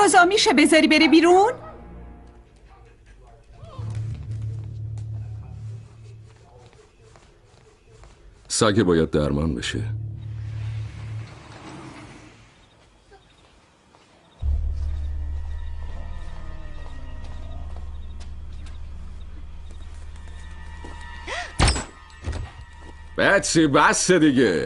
روزا میشه بذاری بره بیرون؟ سگ باید درمان بشه. بچی بس دیگه.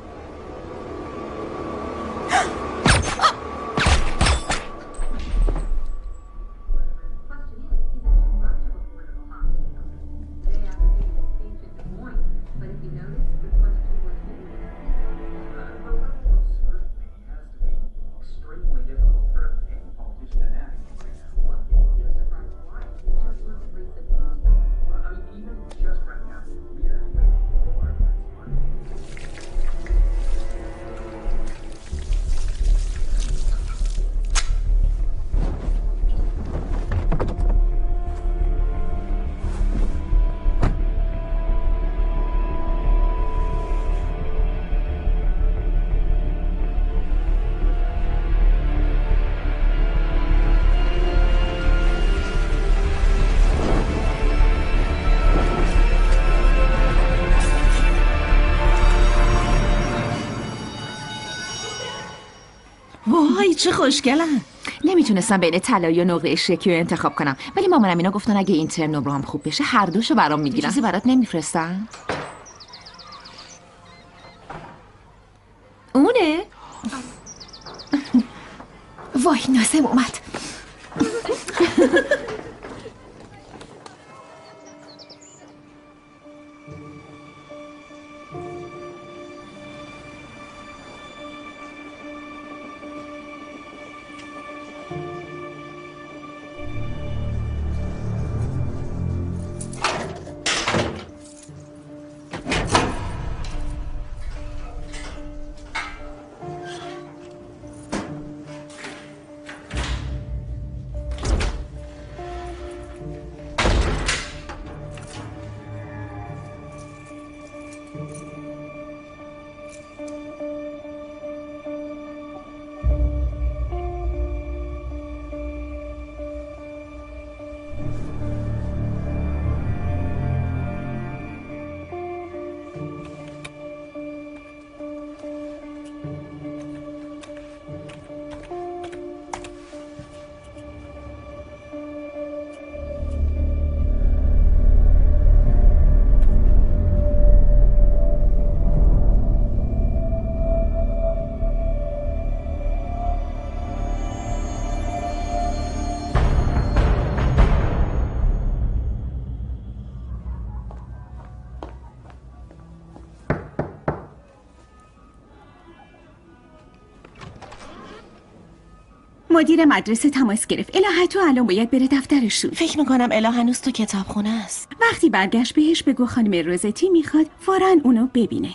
وای چه خوشگلن. نمیتونستم بین طلایی و نقره شکی رو انتخاب کنم، ولی مامانم اینا گفتن اگه این ترم نمره هم خوب بشه هر دوشو برام میگیرن. چیزی برات نمیفرستن؟ اونه؟ وای نازم اومد. مدیر مدرسه تماس گرفت. اله تو الان باید بره دفترشون. فکر میکنم اله هنوز تو کتابخونه است. وقتی برگشت بهش بگو خانم روزتی میخواد فوراً اونو ببینه.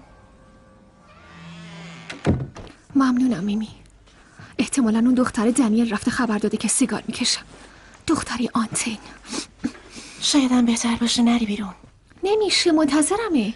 ممنونم میمی. احتمالاً اون دختر دنیل رفته خبر داده که سیگار میکشم. دختری آنتین. شاید هم بهتر باشه نری بیرون. نمیشه، منتظرمه.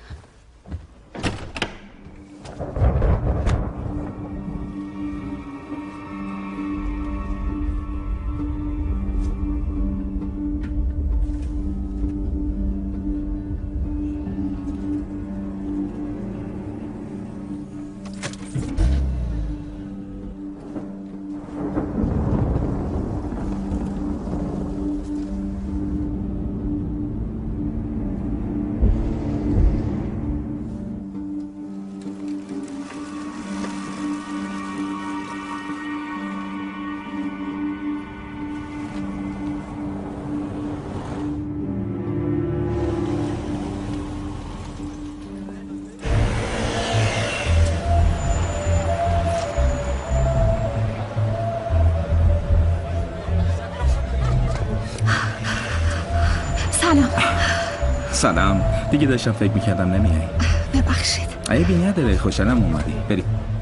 سلام. دیگه داشتم فکر میکردم نمیای. ببخشید. عیبی نداره، خوشحالم اومدی. بریم.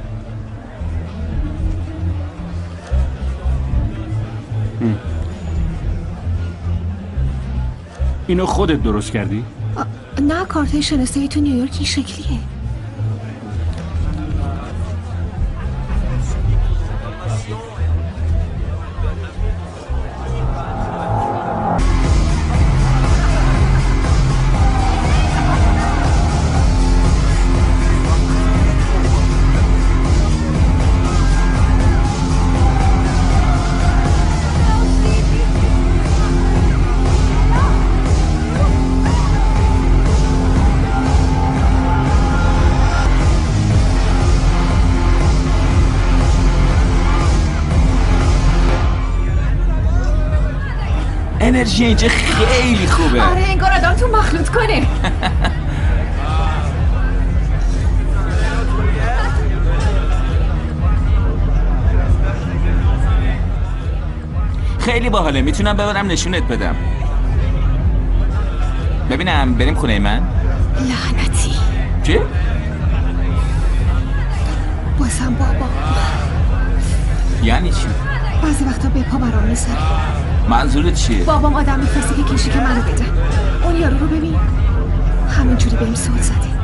اینو خودت درست کردی؟ نه، کارت شناسایی تو نیویورک این شکلیه. انرژی اینجا خیلی خوبه. آره انگار آدم تو مخلوط کنه. خیلی باحاله، میتونم ببرم نشونت بدم. ببینم بریم خونه من؟ لعنتی. چی؟ بازم بابا. یعنی چی؟ بعضی وقتا به پا برام میذاره. منظورت چیه؟ بابام آدم میفرسته که کشیک منو بدن. اون یارو رو ببین، همینجوری بهم زل زده.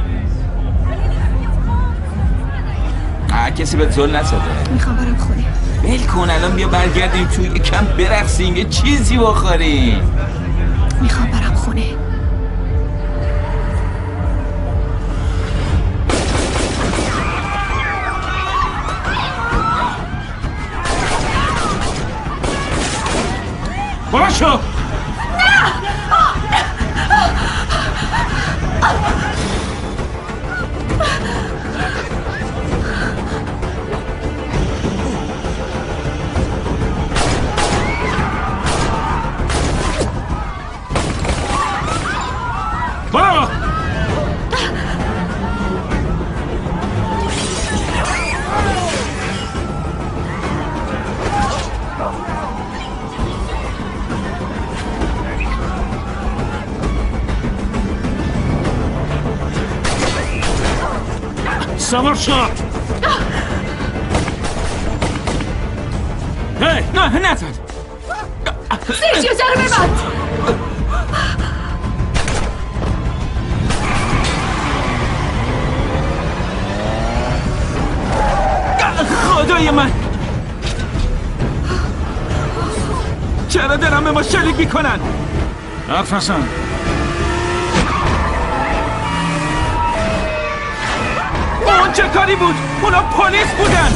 کسی بهت زل نزده؟ میخوام برم خونه. ول کن، الان بیا برگردیم تو یکم برقصیم، یه چیزی بخوریم. میخوام برم خونه. باشو. برو. سوار شو. هی نه نزد. سرجیو جارو ببند. خدای من، چرا دارم به ما شلیک میکنن؟ حرف نزن. اون چه کاری بود؟ اونا پلیس بودن.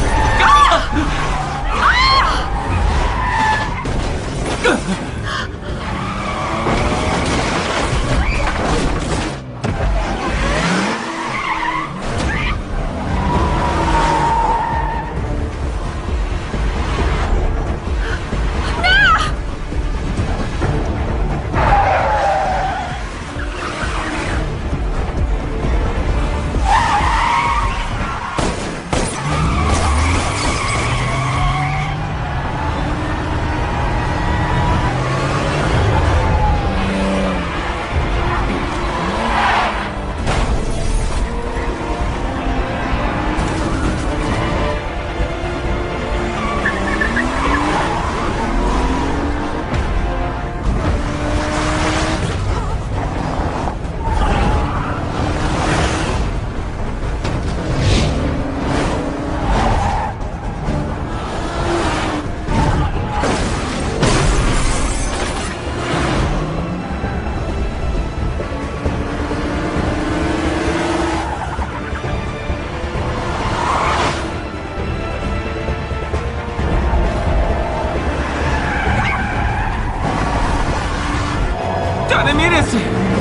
داره میرسه.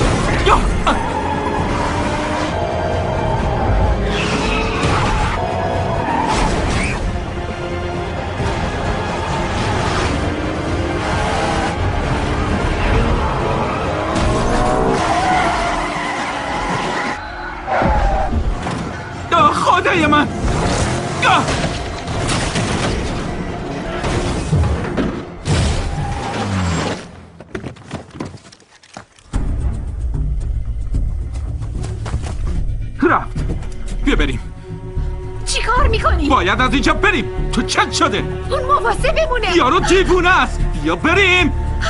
خدای من. رفت. بیا بریم. چی کار میکنی؟ باید از اینجا بریم. تو چت شده؟ اون مواسه بمونه. یارو دیوونه است. بیا بریم.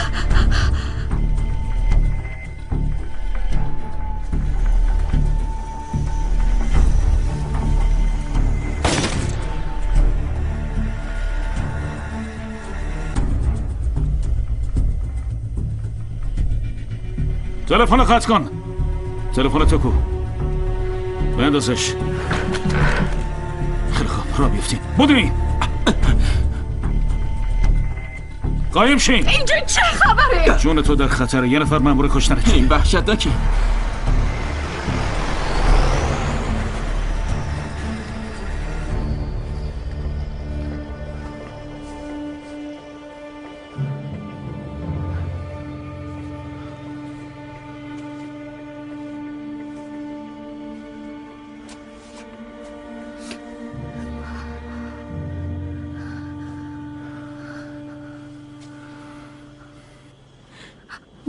تلفن قطع کن. تلفن تو کو؟ بندازش. خیلی خوب، را بیفتیم. بودی قایم شین. اینجا چه خبره؟ جون تو در خطره. یه نفر مأمور کشتنه. این وحشتناکه.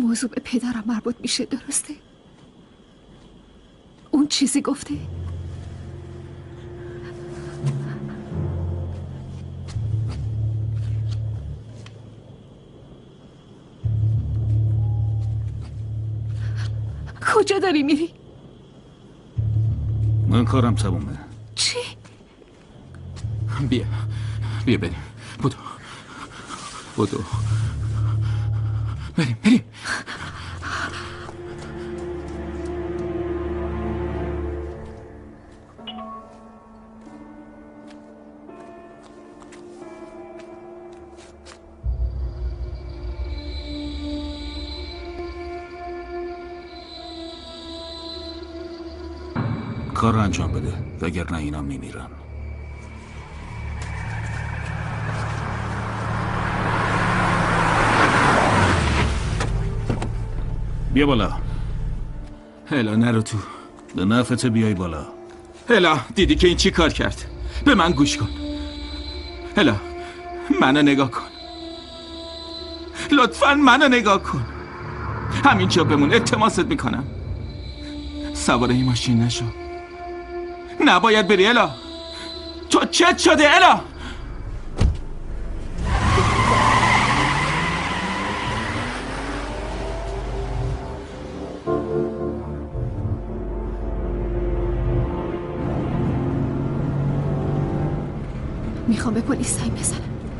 موضوع به پدرم مربوط میشه، درسته؟ اون چیزی گفته؟ کجا داری میری؟ من کارم تمومه. چی؟ بیا بریم. بدو بریم. کار رو انجام بده وگرنه اینا میمیرن. بیا بالا. هلا نرو تو. به نفعت بیای بالا. هلا دیدی که این چی کار کرد؟ به من گوش کن. هلا منو نگاه کن. لطفاً منو نگاه کن. همینجا بمون، التماست میکنم. سوار این ماشین نشو. نباید بری الا. تو چت شده الا؟ میخوام به پلیس زنگ بزنم.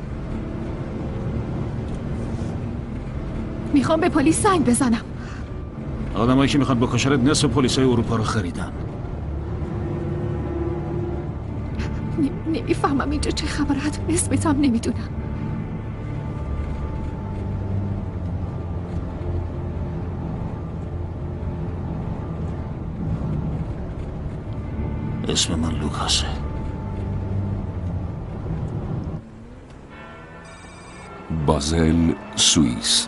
میخوام به پلیس زنگ بزنم. آدمایی که میخوان بکشنت نصف پلیسای اروپا رو خریدن. نمیفهمم اینجا چه خبره، حتی اسمتم نمیدونم. اسم من لوکاسه. بازل، سوئیس.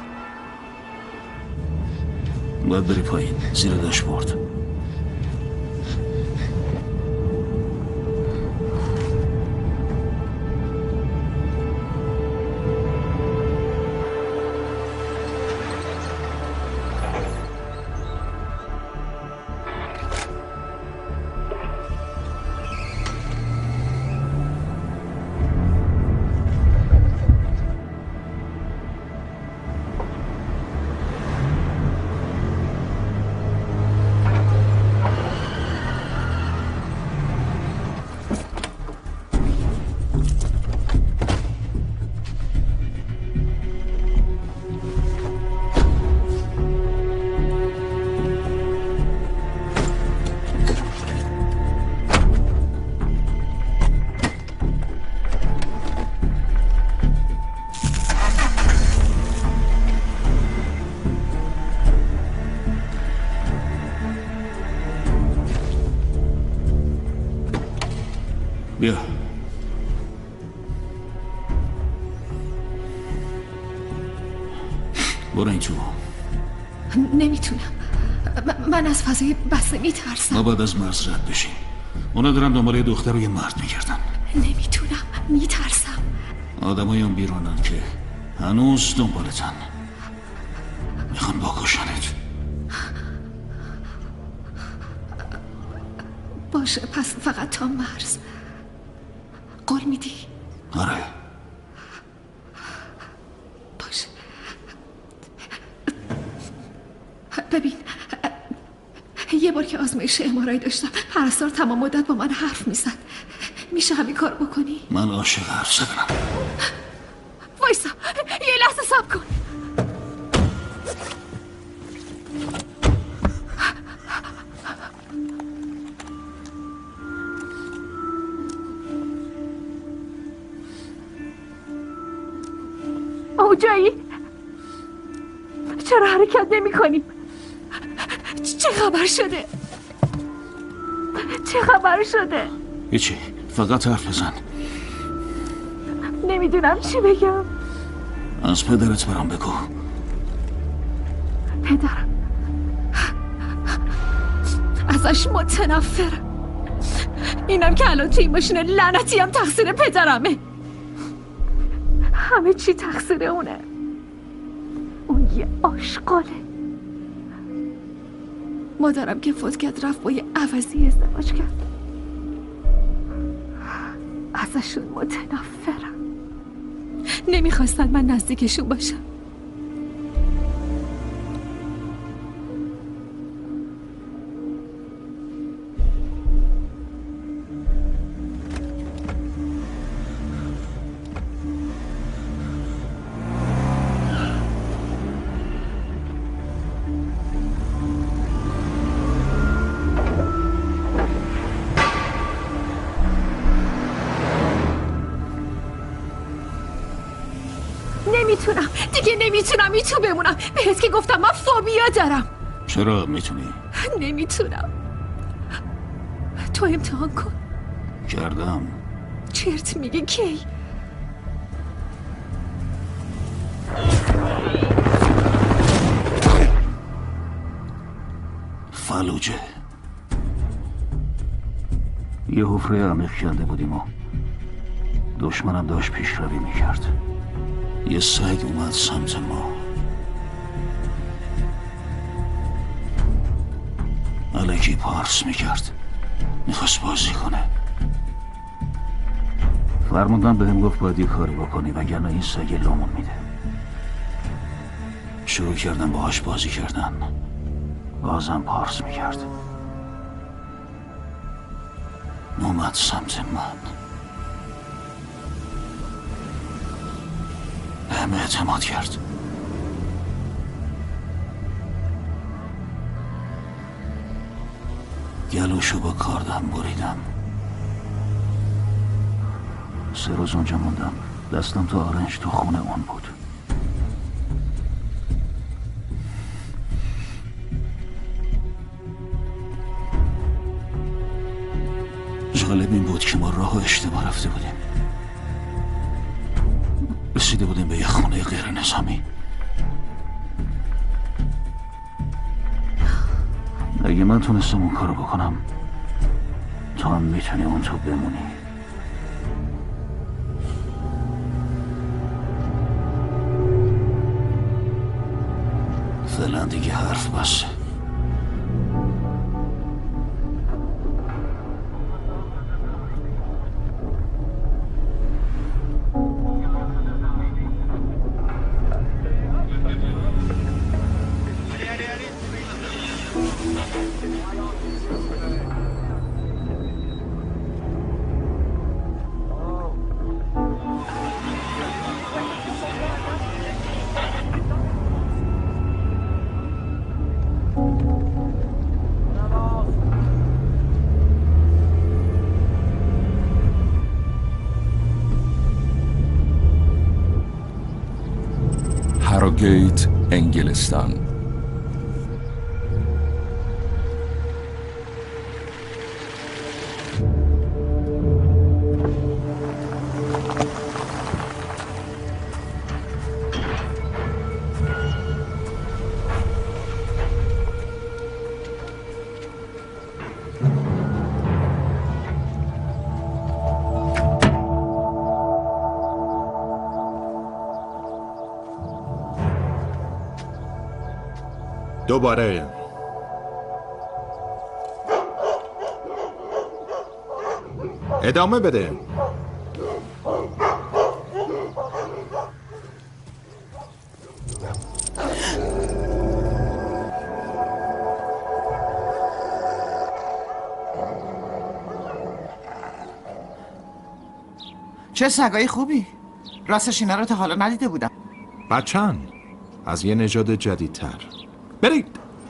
باید بری پایین زیر داشبورد. بیا. برو این تو. نمیتونم. من از فضای بسته میترسم. ما باید از مرز رد بشیم. اونا دارن دنبال دختر رو یه مرد میگردن. نمیتونم، میترسم. آدمای اون بیرونن که هنوز دنبالتن. میخوان بکشنت. باشه، پس فقط تا مرز. قول میدی؟ آره. باشه. ببین، یه بار که آزمایش MRI داشتم، پرستار تمام مدت با من حرف میزد. میشه همین کار بکنی؟ من عاشق حرف زدنم. وایسا، یه لحظه صبر کن. اوجایی؟ چرا حرکت نمی کنی؟ چه خبر شده؟ چه خبر شده؟ هیچی، فقط حرف بزن. نمیدونم چی بگم. از پدرت برام بگو. پدرم ازش متنفرم. اینم که الان توی این ماشین لعنتی هم تقصیر پدرمه. همه چی تقصیر اونه. اون یه آشغاله. مادرم که فوت کرد رفت با یه عوضی ازدواج کرد. ازشون متنفرم. نمیخواستن من نزدیکشون باشم. نمیتونم این تو بمونم. بهت که گفتم من فوبیا دارم. چرا میتونی؟ نمیتونم. تو امتحان کن. کردم. چرت میگی کی؟ فلوجه. یه حفره عمیق کنده بودیم و دشمنم داشت پیشروی میکرد. یه سگ اومد سمت ما. الکی پارس میکرد. میخواست بازی کنه. فرموندن بهم گفت باید یه کاری بکنی وگرنه این سگ لامون میده. شروع کردم باهاش بازی کردن. بازم پارس میکرد. اومد سمت من. بهم اعتماد کرد. گلوشو با کاردم بریدم. 3 روز اونجا موندم. دستم تا آرنج تو خونه اون بود. جالب این بود که ما راه اشتباه رفته بودیم. رسیده بودیم به یه خونه غیر نظامی. اگه من تونستم اون کارو بکنم تو هم میتونی اون تو بمونی. فعلا دیگه حرف بسه. هاروگیت، انگلستان. دوباره ادامه بده. چه سگای خوبی. راستش اینا رو تا حالا ندیده بودم. بچه‌ن از یه نژاد جدیدتر. برید.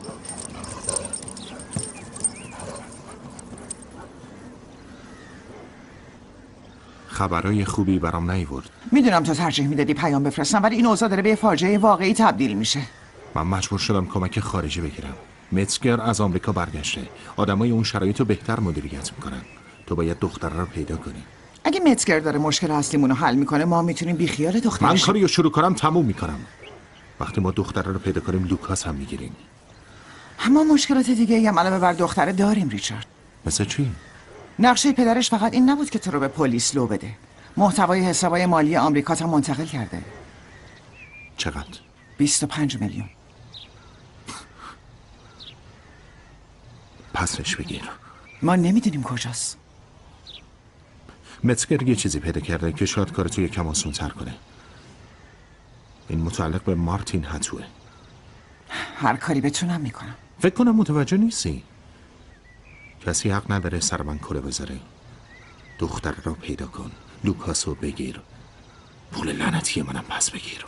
خبرای خوبی برام نیورد. میدونم تو ترجیح میدادی پیام بفرستم ولی این اوضاع داره به فاجعه واقعی تبدیل میشه. من مجبور شدم کمک خارجی بگیرم. متزگر از آمریکا برگشته. آدمای اون شرایطو بهتر مدیریت میکنن. تو باید دختره رو پیدا کنی. اگه متزگر داره مشکل اصلیمون رو حل میکنه ما میتونیم بیخیال دخترش. من کاریو شروع کنم تموم میکنم. وقتی ما دختره رو پیدا کنیم لوکاس هم میگیریم. اما مشکلات دیگه ای هم علاوه بر دختره داریم ریچارد. مثل چی؟ نقشه پدرش فقط این نبود که تو رو به پلیس لو بده. محتوای حسابای مالی آمریکا هم منتقل کرده. چقدر؟ 25 میلیون. پسش بگیر. ما نمیدونیم کجاست. متسگر یه چیزی پیدا کرده که شاید کارتو یکم آسون‌تر کنه. این متعلق به مارتین هتوه. هر کاری بتونم میکنم. فکر کنم متوجه نیستی. کسی حق نداره سر من کله بذاره. دختر رو پیدا کن، لوکاسو بگیر، پول لعنتی منم پس بگیر.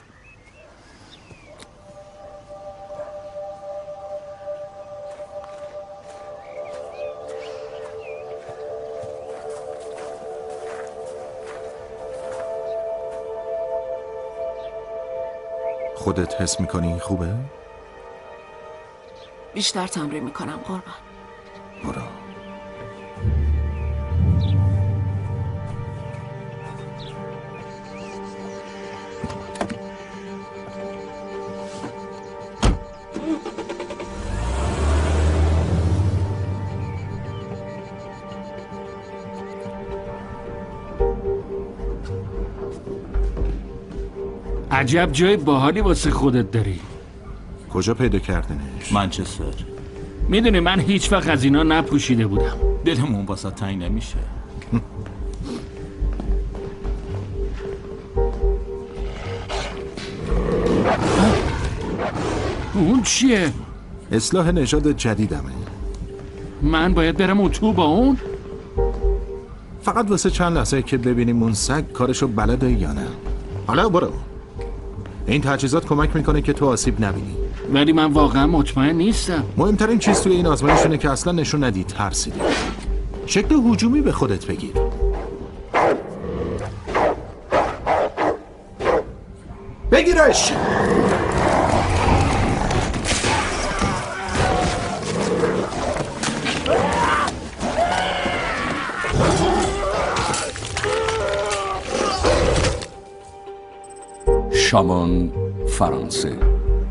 خودت حس میکنی خوبه؟ بیشتر تمرین میکنم قربان. برو. عجب جای باحالی واسه خودت داری. کجا پیدا کردنش؟ منچستر. میدونی من هیچ وقت از اینا نپوشیده بودم. دلمون واسه تنگ نمیشه. اون چیه؟ اصلاح نژاد جدیدمه. من باید برم اتو با اون؟ فقط واسه چند لحظه که ببینیم اون سگ کارشو بلده یا نه. حالا برو. این تجهیزات کمک میکنه که تو آسیب نبینی. ولی من واقعا مطمئن نیستم. مهمترین چیز توی این آزمایش اینه که اصلا نشون ندی ترسیدی. شکل هجومی به خودت بگیر. بگیرش. شامان، فرانسه.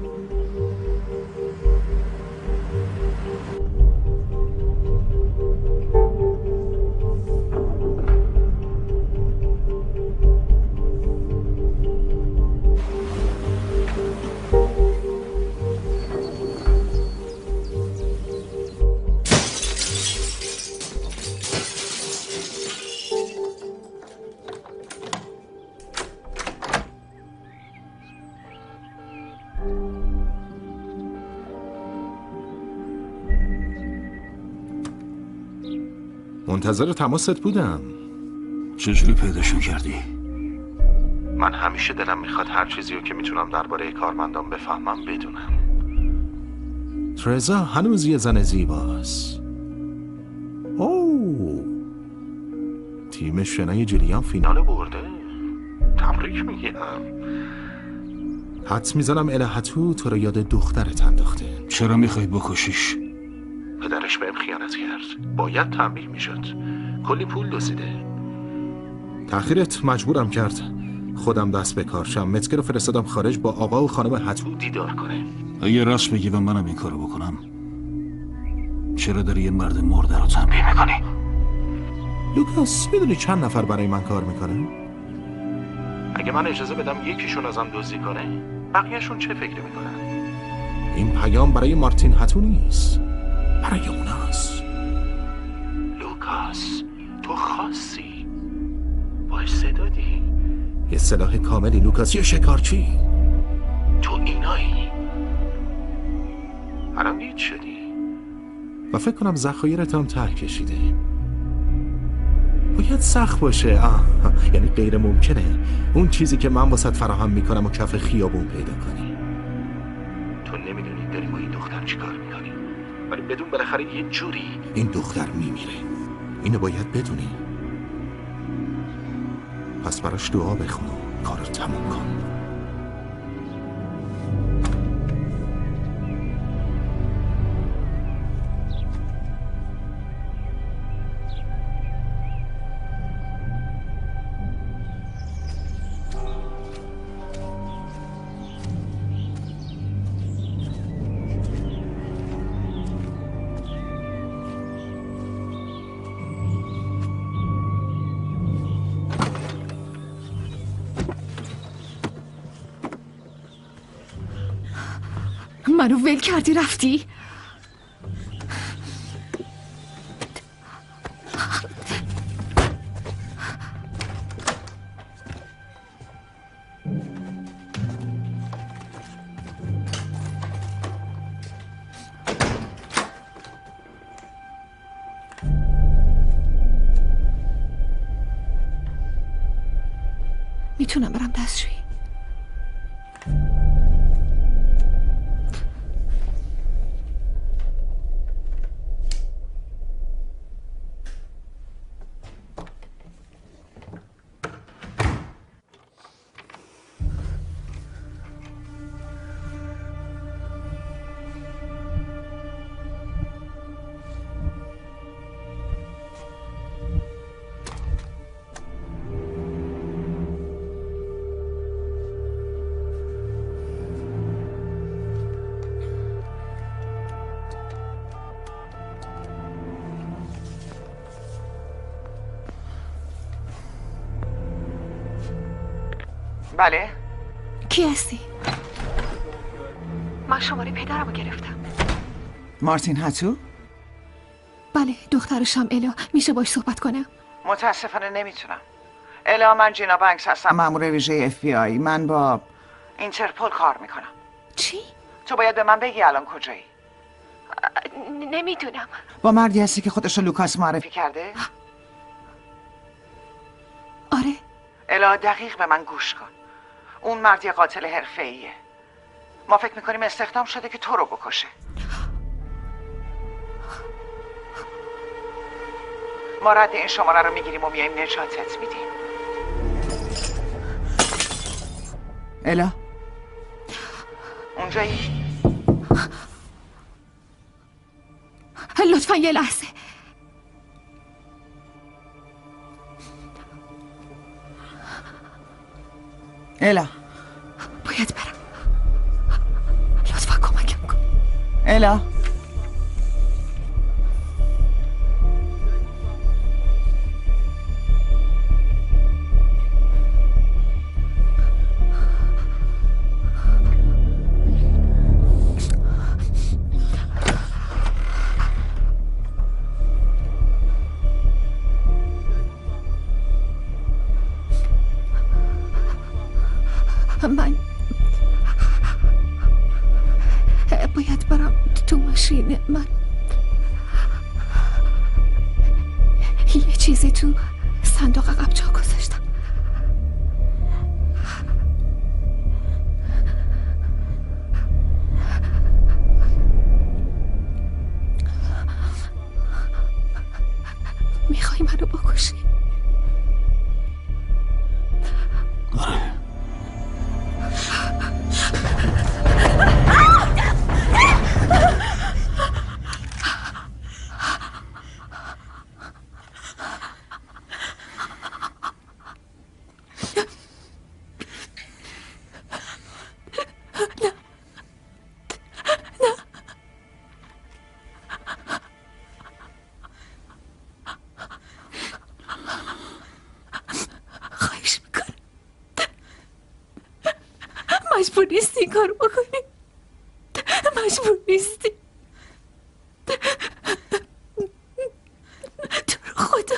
منتظر تماست بودم. چجوری پیداشون کردی؟ من همیشه دلم میخواد هر چیزی رو که میتونم درباره کارمندان بفهمم بدونم. ترزا هنوز یه زن زیباست. اوه، تیم شنای جلیان فینال برده. تبریک میگم. حدس میزنم الهتو تو رو یاد دخترت انداخته. چرا میخوای بکشیش؟ پدرش بهم خیانت کرد. باید تنبیه میشد. کلی پول دزدیده. تأخیرت مجبورم کرد خودم دست به کار شم. متسگر رو فرستادم خارج با آقا و خانم هتو دیدار کنه. اگه راست بگی و منم این کارو بکنم، چرا داری یه مرد مرده رو تنبیه میکنی؟ لوکاس، میدونی چند نفر برای من کار میکنه؟ اگه من اجازه بدم یکیشون ازم دزدی کنه، بقیهشون چه فکری میکنن؟ این پیام برای مارتین هتو نیست، برای اوناست. لوکاس، تو خاصی، با استعدادی، یه سلاح کاملی. لوکاس، یه شکارچی. تو اینایی. الان گیج شدی و فکر کنم ذخایرت هم ته کشیده. باید سخت باشه. یعنی غیر ممکنه اون چیزی که من واسط فراهم میکنم و کف خیابون پیدا کنی. تو نمیدونی داری با این دختر چیکار میکنی، ولی بدون بالاخره یه جوری این دختر میمیره. اینو باید بدونی. پس براش دعا بخون و کارو تموم کن. منو ول کردی رفتی؟ میتونم برم دستشویی؟ بله؟ کی هستی؟ من شماره پدرمو گرفتم. مارتین هاتو؟ بله، دخترشم الا. میشه باش صحبت کنم؟ متاسفانه نمیتونم. الا، من جینا بنکس هستم، مأمور ویژه FBI. من با اینترپول کار میکنم. چی؟ تو باید به من بگی الان کجایی. نمیدونم. با مردی هستی که خودشو لوکاس معرفی کرده؟ آره. الا، دقیق به من گوش کن. اون مرد یه قاتل حرفه‌ایه. ما فکر میکنیم استخدام شده که تو رو بکشه. ما رد این شماره رو میگیریم و میایم نجاتت میدیم. الا، اونجایی؟ لطفا یه لحظه. الا، باید برم. لطفا کمکم کن. الا، من باید برم تو ماشین. من یه چیزی تو صندوق عقب جا گذاشتم. میخوای منو بکشی؟ مجبور نیستی این کارو بکنی. مجبور نیستی. تو رو خدا.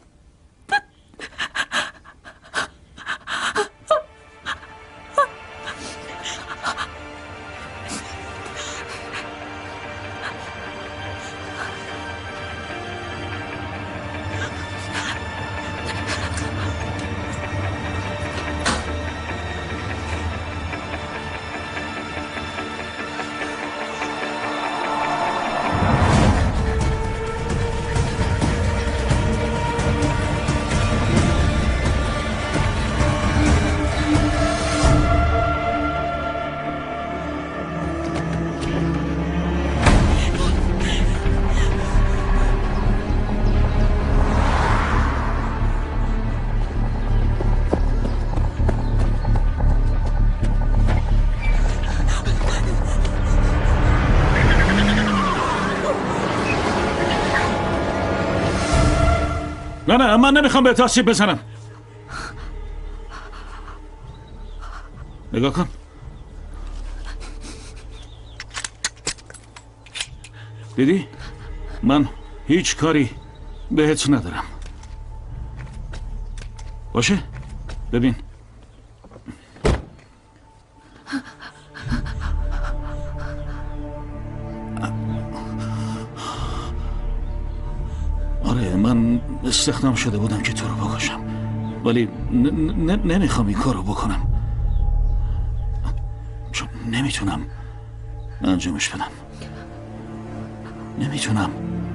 نه من نمیخوام به آسیب بزنم. نگاه کن. دیدی؟ من هیچ کاری بهت ندارم. باشه؟ ببین. آره، من استخدام شده بودم که تو رو بکشم. ولی نمیخوام این کارو بکنم، چون نمیتونم انجامش بدم. نمیتونم.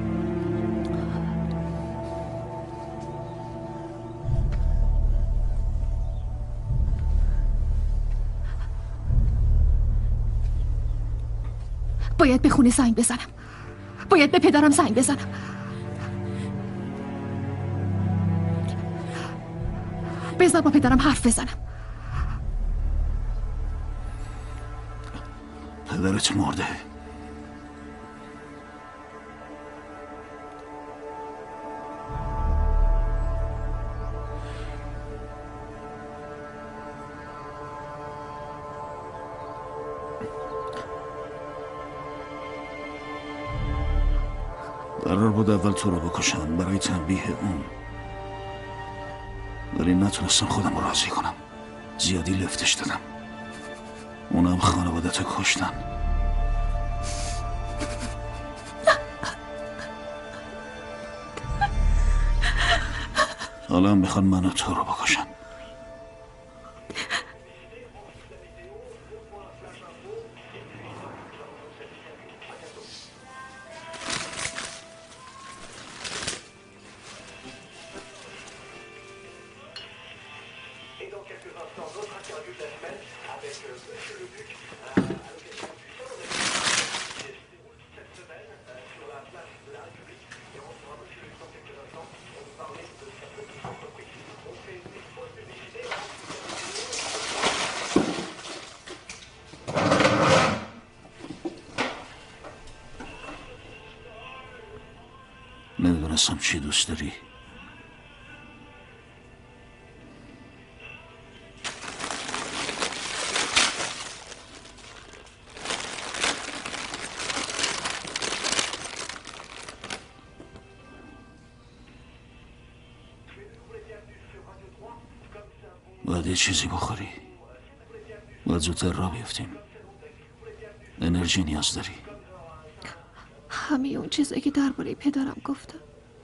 باید به خونه زنگ بزنم. باید به پدرم زنگ بزنم. بذار با پدرم حرف بزنم. پدرت مرده. قرار بود اول تو رو بکشم برای تنبیه اون، ولی نتونستم خودم رو راضی کنم. زیادی لفتش دادم. اونم خانوادت کشتن. حالا هم میخوان منو تو رو بکشن. نمیدونستم چی دوست داری. باید یه چیزی بخوری. باید زودتر راه بیفتیم. انرژی نیاز داری. همه اون چیزایی که درباره پدرم گفتم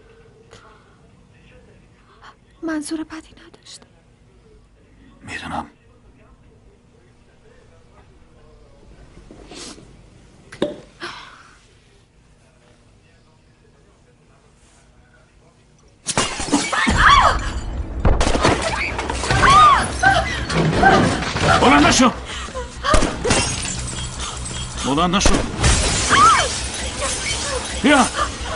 منظور بدی نداشتم. میدونم. بلند نشو. بلند نشو. بیا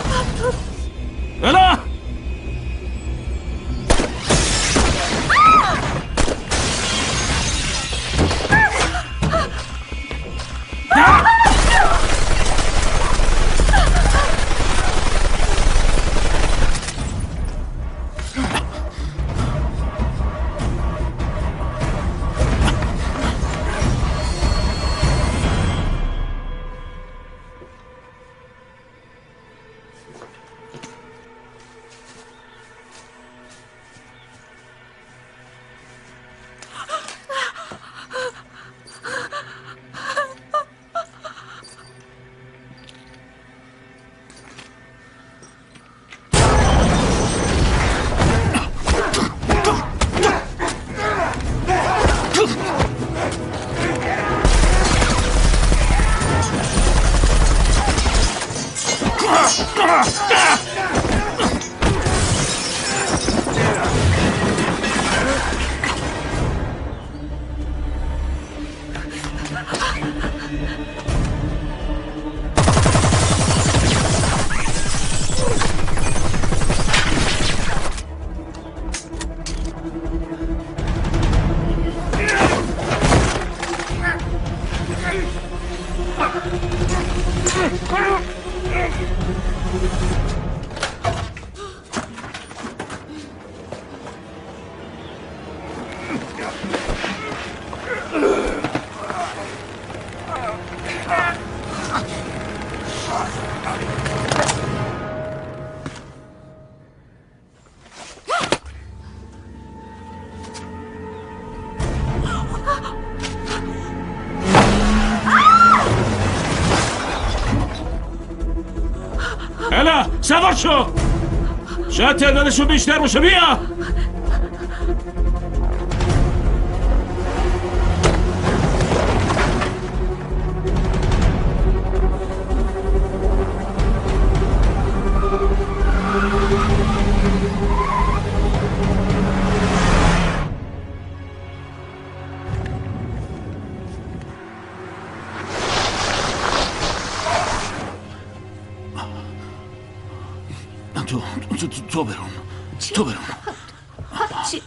الا. الا سوار شو. شاید تعدادشون بیشتر باشه. بیا تو برون. تو برون. چی؟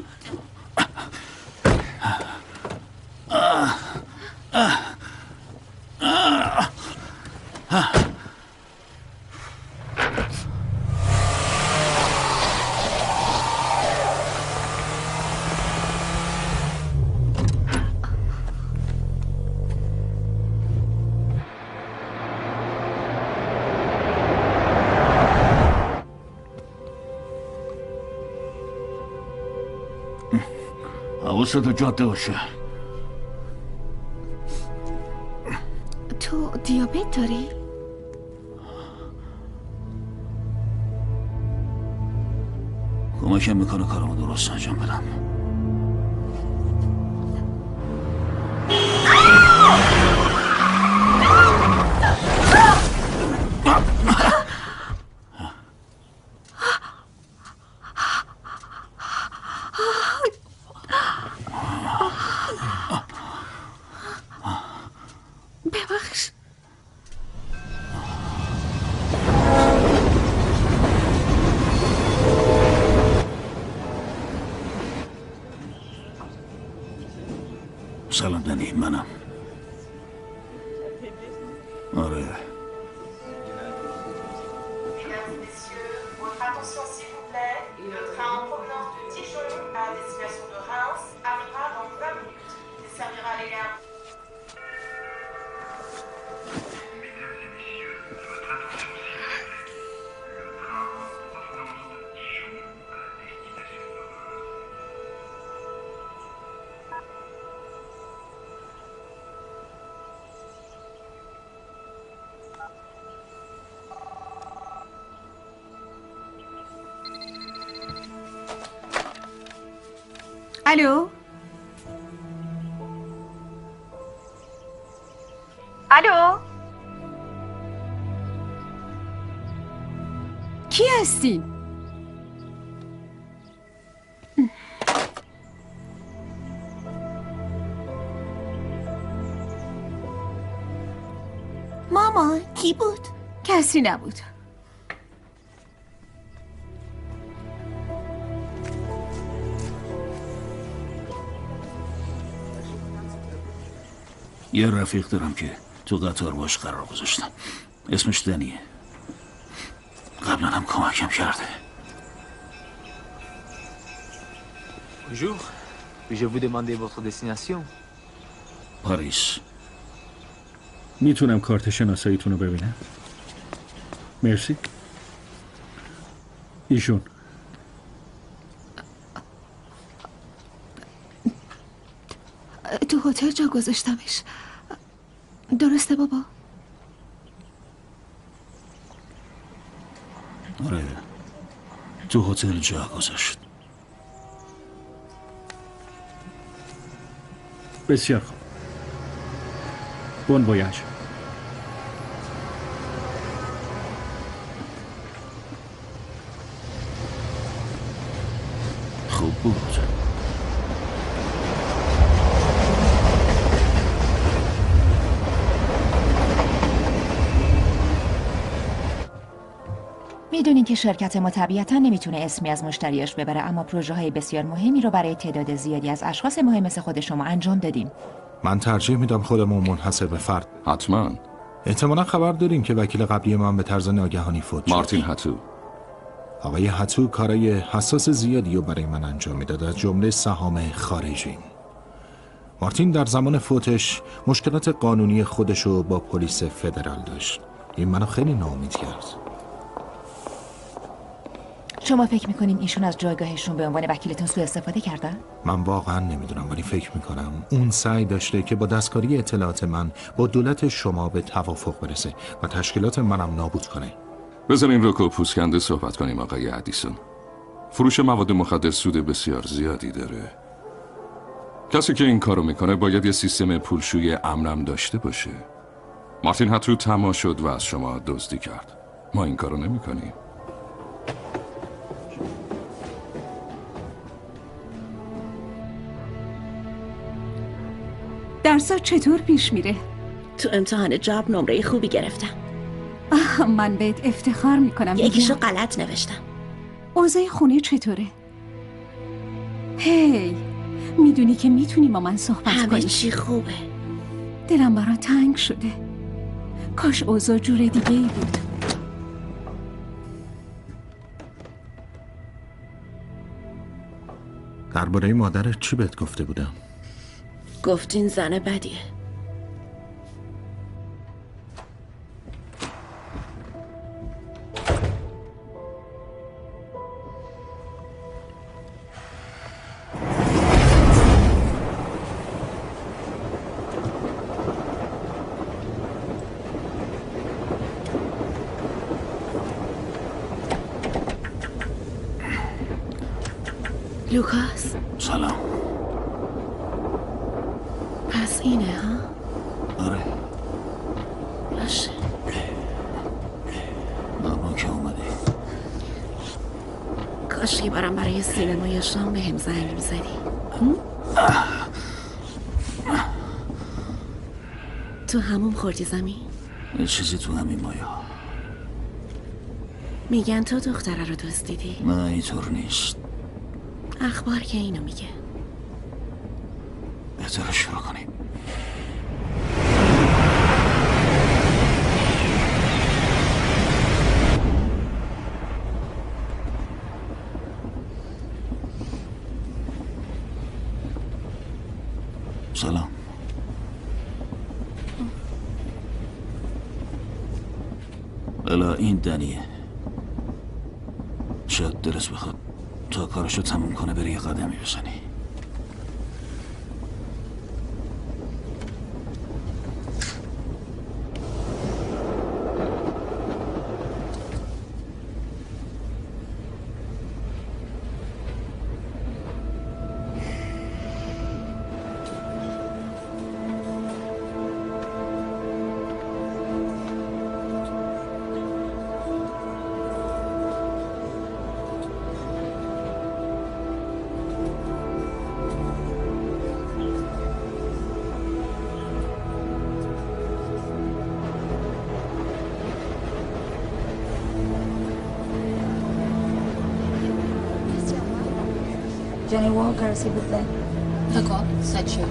حواست تو جاده باشه. تو دیابت داری؟ کمکم میکنه کارمو درست انجام بدم. ببخش. سلام دنی، منم. آره. الو؟ الو؟ کی هستی؟ ماما کی بود؟ کسی نبود. یه رفیق دارم که تو قطار باش قرار گذاشتم. اسمش دنیه. قبلا هم کمکم کرده. Bonjour. Puis-je vous demander votre destination? پاریس. میتونم کارت شناساییتون رو ببینم؟ مرسی. ایشون تو هتل جا گذاشتمش. درسته بابا؟ آره، تو هتل جا گذاشت. بسیار خوب. بون ویاژ. خوب بود. میدونین که شرکت ما طبیعتا نمیتونه اسمی از مشتریاش ببره، اما پروژه های بسیار مهمی رو برای تعداد زیادی از اشخاص مهم مثل خود شما انجام دادیم. من ترجیح میدم خودمون منحصر به فرد. حتما. احتمالا خبر دارین که وکیل قبلی من به طرز ناگهانی فوت شد. مارتین هتو. آقای هتو کارای حساس زیادی رو برای من انجام میداد، از جمله سهام خارجی. مارتین در زمان فوتش مشکلات قانونی خودشو با پلیس فدرال داشت. این منو خیلی ناامید کرد. شما فکر میکنین ایشون از جایگاهشون به عنوان وکیلتون سوء استفاده کردن؟ من واقعا نمیدونم، ولی فکر میکنم اون سعی داشته که با دستکاری اطلاعات من با دولت شما به توافق برسه و تشکیلات منم نابود کنه. بذارین روکو پوسکنده صحبت کنیم آقای ادیسون. فروش مواد مخدر سود بسیار زیادی داره. کسی که این کارو میکنه باید یه سیستم پولشویی امنم داشته باشه. مارتین هتو طماع شد و از شما دزدی کرد. ما این کارو نمیکنیم. درسات چطور پیش میره؟ تو امتحان جاب نمره خوبی گرفتم. من بهت افتخار میکنم. یکیشو غلط نوشتم. اوضاع خونه چطوره؟ هی میدونی که میتونی با من صحبت کنی. همه چی خوبه. دلم برات تنگ شده. کاش اوضاع جور دیگه ای بود. درباره مادرت چی بهت گفته بودم؟ گفتین زن بدیه. لوکاس سلام. پس اینه ها؟ آره. باشه. ممنون که اومدی. کاش یه بارم برای سینما یا شام به هم زنگ میزدی. تو همون خوردی زمین؟ یه چیزی تو همین مایا. میگن تو دختره رو دزدیدی؟ نه اینطور نیست. اخبار که اینو میگه. بهتره شروع کنیم. سلام. الا این دنیه. شاید دلش بخواد تا کارشو تموم کنه بری یه قدمی بزنی. Johnny Walker, s'il vous plaît. D'accord, ça tue.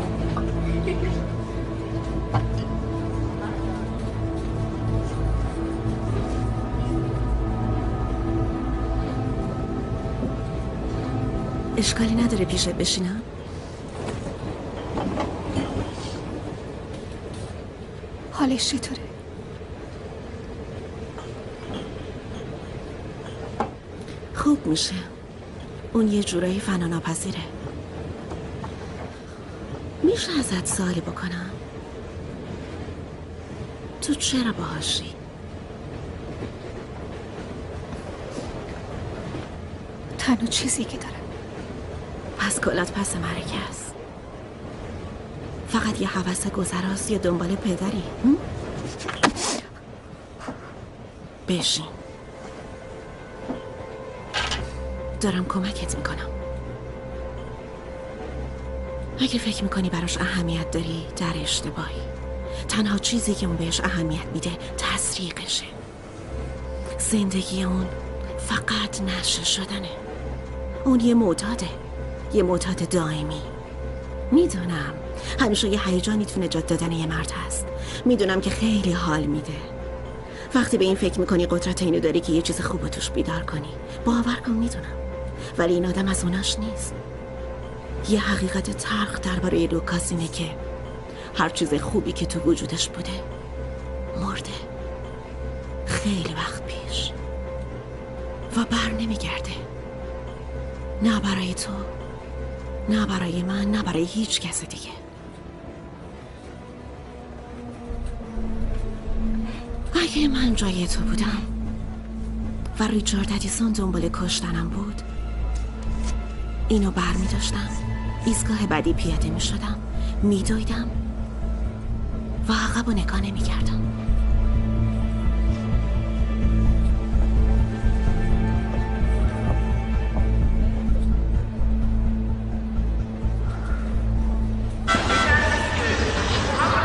اشکالی نداره پیشت بشینم؟ حالش چطوره؟ خوب میشه. اون یه جورایی فنا ناپذیره. میشه ازت سوالی بکنم؟ تو چرا باهاشی؟ تنها چیزی که دارم. پس کلات پس مرکه است. فقط یه هوس گذراست یا دنبال پدری؟ بشین. دارم کمکت میکنم. اگه فکر میکنی براش اهمیت داری در اشتباهی. تنها چیزی که اون بهش اهمیت میده تسریقشه. زندگی اون فقط نشه شدنه. اون یه معتاد دائمی. میدونم همیشه یه هیجانی تو نجات دادن یه مرد هست. میدونم که خیلی حال میده وقتی به این فکر میکنی قدرت اینو داری که یه چیز خوب توش بیدار کنی. باور کن میدونم، ولی این آدم از اوناش نیست. یه حقیقت تلخ درباره لوکاس اینه که هر چیز خوبی که تو وجودش بوده مرده خیلی وقت پیش و بر نمیگرده. نه برای تو، نه برای من، نه برای هیچ کس دیگه. اگه من جای تو بودم و ریچارد ادیسون دنبال کشتنم بود، اینو بر می داشتم، ایستگاه بعدی پیاده می شدم، می دویدم و عقب و نگاه نمی کردم.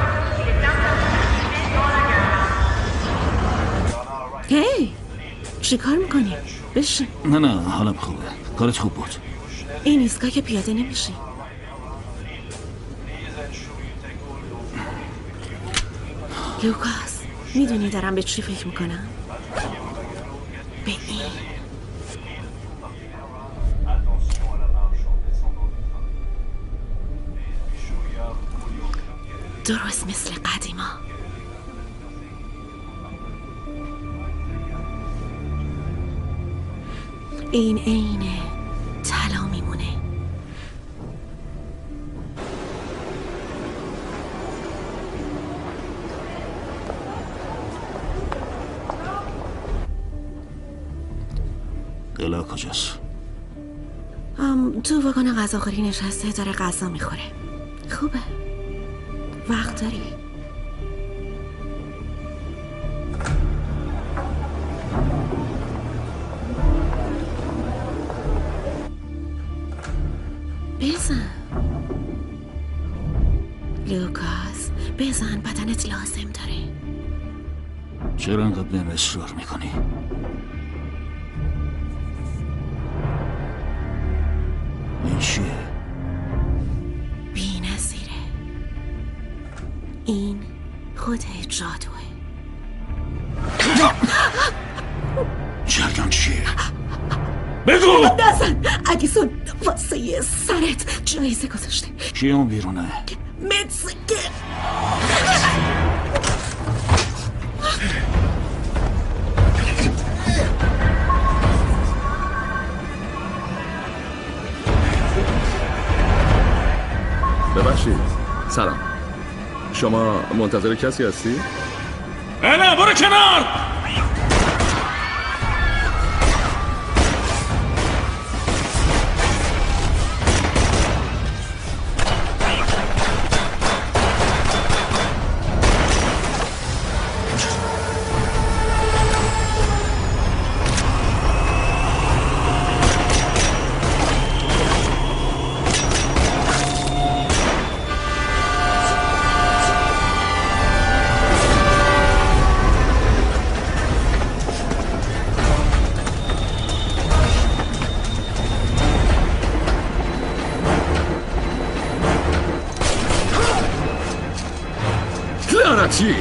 چی چی کار میکنی؟ بشین. نه حالم خوبه. کارت خوب بود. این ایستگاه که پیاده نمیشی. لوکاس میدونی دارم به چی فکر میکنم؟ به این. درست مثل قدیما. این عینه طلا میمونه. الا کجاست؟ تو واگن غذاخوری نشسته داره غذا میخوره. خوبه. وقت داری؟ بزن لوکاس، بزن، بدنت لازم داره. چرا انقدر بهم اصرار میکنی؟ این چیه؟ بی نظیره. این خود جادوه. جریان چیه؟ بگو! نزن! ادیسون واسه سرت جایزه گذاشته. کی اون بیرونه؟ متسکه. ببخشید. سلام. شما منتظر کسی هستی؟ نه برو کنار. لعنتی!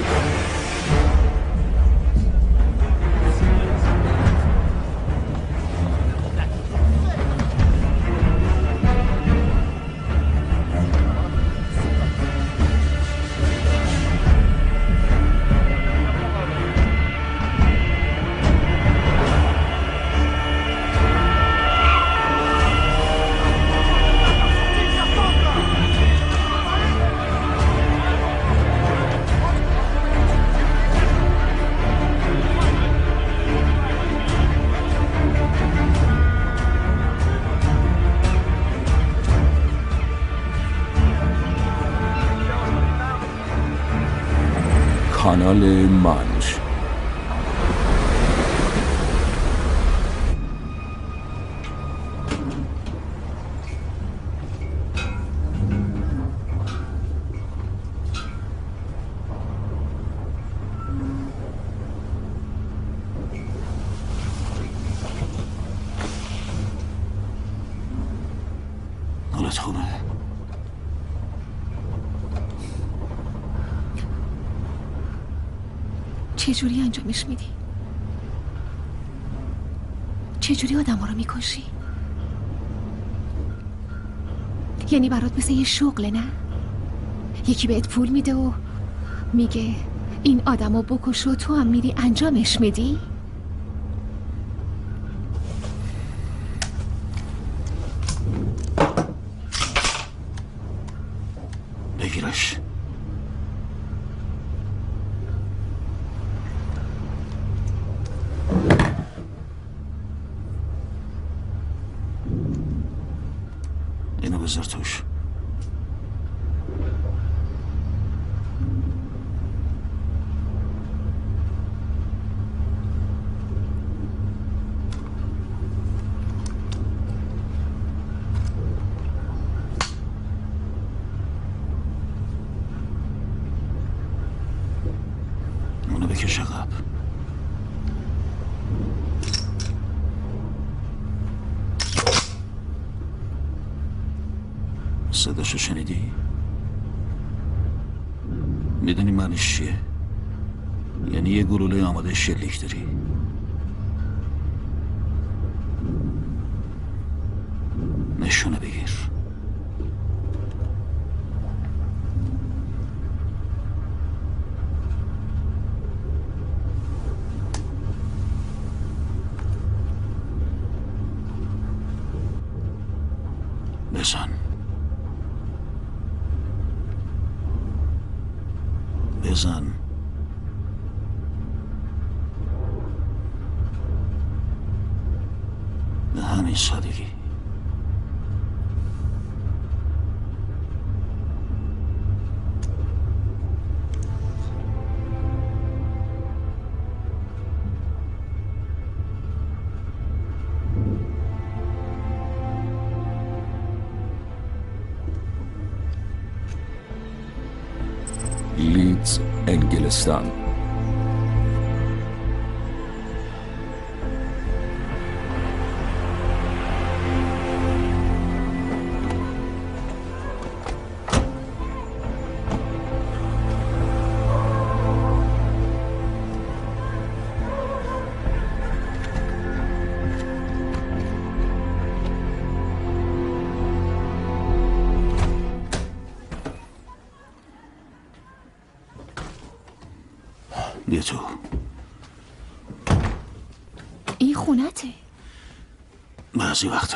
کانال منج. حالت خوبه؟ چجوری انجامش میدی؟ چجوری آدم ها رو میکشی؟ یعنی برات مثل یه شغله نه؟ یکی بهت پول میده و میگه این آدم رو بکش و تو هم میری انجامش میدی؟ بگیرش. اینو بذار توش. اونو بکش عقب. صداشو شنیدی؟ میدونی معنیش چیه؟ یعنی یه گلوله آماده شلیک داری. نشونه بگیر. بزن. بزن. به همین سادگی. لیدز، انگلستان. بیا تو. این خونته. بعضی وقتا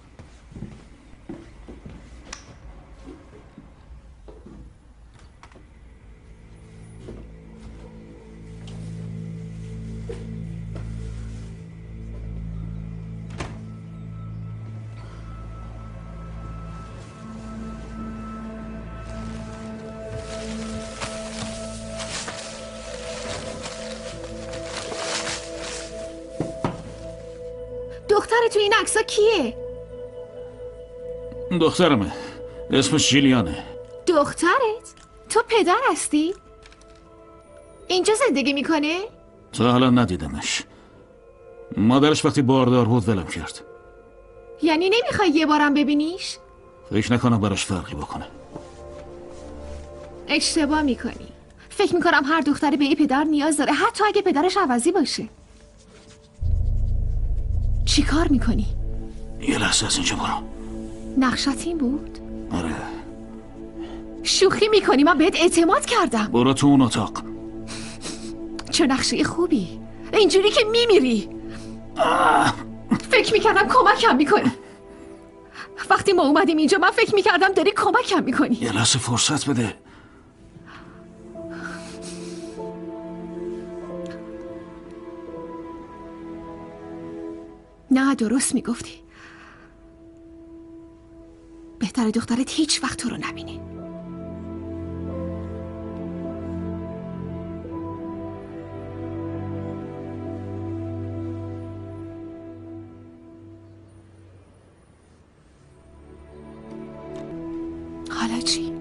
دختر تو این عکسا کیه؟ دخترمه. اسمش جیلیانه. دخترت؟ تو پدر هستی؟ اینجا زندگی میکنه؟ تا حالا ندیدمش. مادرش وقتی باردار بود ولم کرد. یعنی نمیخوای یه بارم ببینیش؟ فکر نکنم براش فرقی بکنه. اشتباه میکنی. فکر میکنم هر دختری به یه پدر نیاز داره، حتی اگه پدرش عوضی باشه. چی کار میکنی؟ یه لحظه از اینجا برو. نقشت این بود؟ آره. شوخی میکنی؟ من بهت اعتماد کردم. برو تو اون اتاق. چه نقشه خوبی. اینجوری که میمیری. فکر میکردم کمکم میکنی. وقتی ما اومدیم اینجا من فکر میکردم داری کمکم میکنی. یه لحظه فرصت بده. نه درست میگفتی. بهتره دخترت هیچ وقت تو رو نبینه. حالا چی؟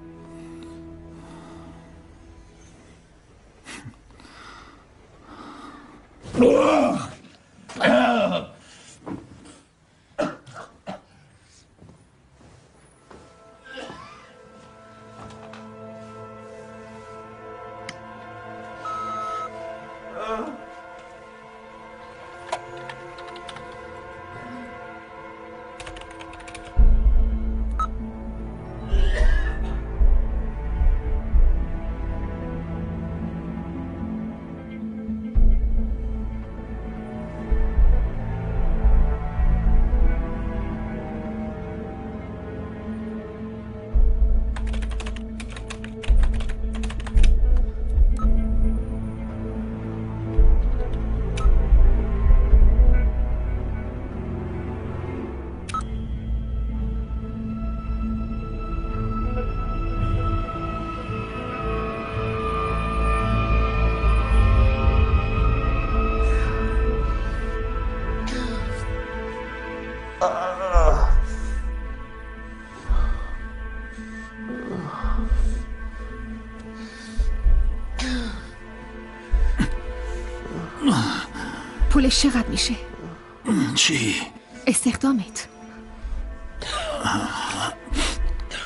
پولش چقدر میشه؟ چی؟ استخدامت.